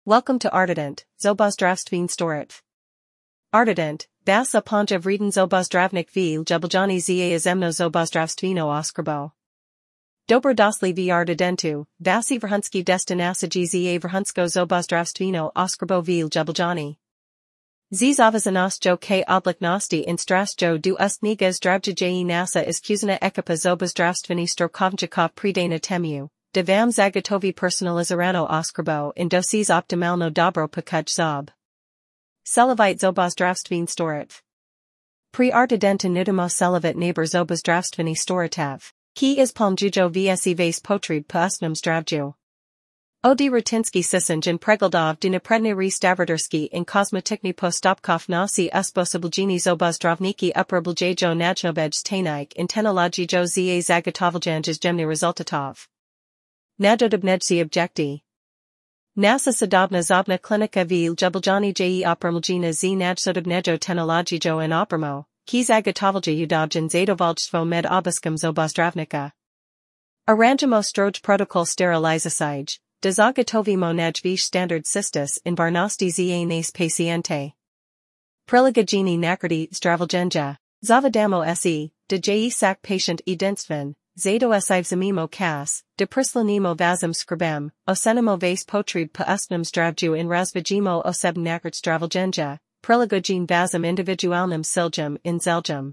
Welcome to Ardident, Zobozdravstvene Storit. Ardident, Basa Ponja Vreden Zobozdravnik v Ljubljanski za zemno Zobozdravstveno oskrbo. Dobrodošli v Ardidentu, Vasi Vrhunski destinaciji za Vrhunsko Zobozdravstveno oskrbo v Ljubljani. Zavazanost jo k odliknosti in strastjo du ustniga zdravljaji nasa iskuzna ekipa Zobozdravstveni strokovnjakov predana temu. Da vam zagatovi personalizirano oskrbo in dosis optimalno dobro pakuj zob. Celovite Zobozdravstvene Storit. Pri Ardidenta nudimo celovit nabor Zobozdravstveni Storitav. Ki is palmjujo vse vase potreb pa usnom zdravju. Odi rutinski sisanj preglodov do napredni stavrdurski in kosmetikni postopkov nasi usposobiljeni Zobozdravniki uporabljajo najnobej stanik in tehnologijo za zagatovaljanj jemni rezultatov. Nadodobnejci objekti. Nasa sadobna zobna klinika v Ljubljani opremljena z nadsodobnejo tehnologijo in opremo, ki zagatovalja udobjen zadovoljstvo med obiskom zobozdravnika. Aranjamo stroj protokol sterilizacij, da zagotovimo najviš standard sistis in varnosti za nas paciente. Prilagođeni nakrati zdravljenja. Zavadamo se, da sak patient edinstven. Zato vzamimo kas, da prislanimo vazam skrbem, ocenimo vas potreb pa usnom zdravju in razvijemo osebnakrt zdravljenja, prilagođen vazam individualnim siljem in zeljem.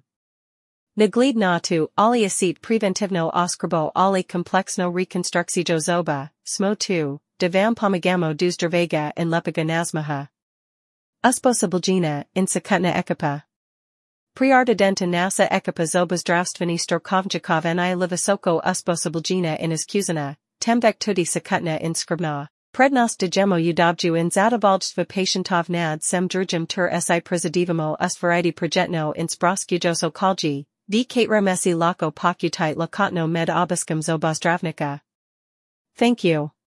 Nagled na tu, ali asit preventivno oskrbo ali kompleksno rekonstrukcijo zoba, smo tu, da vam pomagamo do zdravega in lepiga nazmaha. Usposobiljena in sakutna ekipa. Pri Ardidenta nasa ekipa Zobozdravstveni strokovnjakov ni visoko usposobiljena in iskuzna, temvek tudi sakutna in skrbna. Prednost dajemo udobju in zadovoljstvo patientov nad sem drugim tur si prizadevamo ustvariti projetno in sproskujoso kolji, v katerem si lako pokutite lakotno med obiskom Zobozdravnika. Thank you.